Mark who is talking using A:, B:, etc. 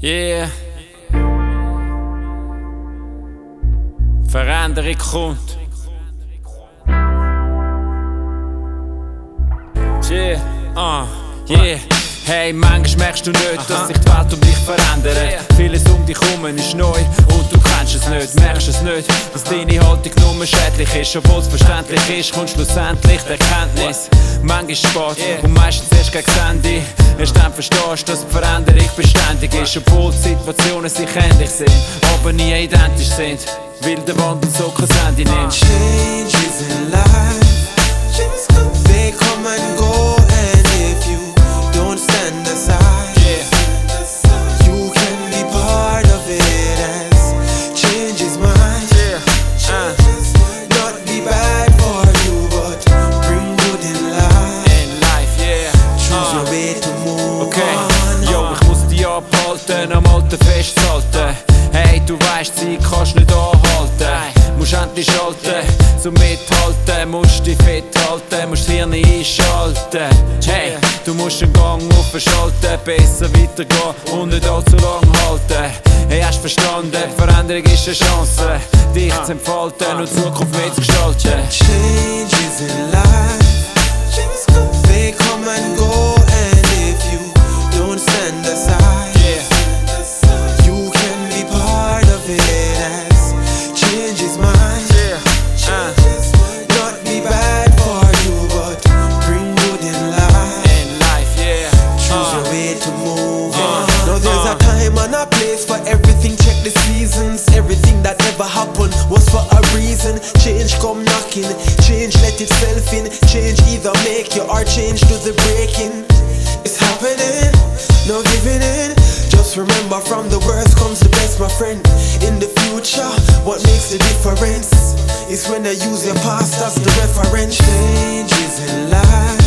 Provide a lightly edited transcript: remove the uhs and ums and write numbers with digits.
A: Yeah. Veränderung kommt. Yeah, yeah. Hey, manchmal merkst du nicht, dass sich die Welt um dich verändert. Vieles um dich herum ist neu und du kennst es nicht, merkst es nicht, dass deine Haltung nur schädlich ist. Obwohl es verständlich ist, kommt schlussendlich die Erkenntnis. Manchmal spät und meistens erst gegen das Ende. Erst dann verstehst du, dass die Veränderung beständig ist. Obwohl die Situationen sich ähnlich sind, aber nie identisch sind. Weil der Wandel so kein Ende nimmt.
B: Changes in life, they come and go, and if you don't stand aside, you can be part of it as change is mine. Not be bad for you, but bring good in life. Choose your way to move on.
A: Yo, ich muss dich abhalten, am Alten festhalten. Hey, du weißt, Zeit kannst nicht anhalten. Musst endlich schalten, zum Mithalten. Musst dich fit halten, musst das Hirn einschalten. Hey, du musst den Gang aufschalten. Besser weitergehen und nicht allzu lang halten. Hey, hast verstanden, Veränderung ist eine Chance, dich zu entfalten und Zukunft mitzugestalten.
B: Changes in life, they come and go, and if you don't stand aside, you can be part of it as change is mine. Not be bad for you, but bring good in life. Choose your way to move on. Now there's a time and a place for everything. Check the seasons. Everything that ever happened was for a reason. Change come knocking, change let itself in. Change either make you or change do the breaking. It's happening, no giving in. Just remember, from the worst comes the best, my friend. In the future, what makes the difference is when you use your past as the reference. Changes in life,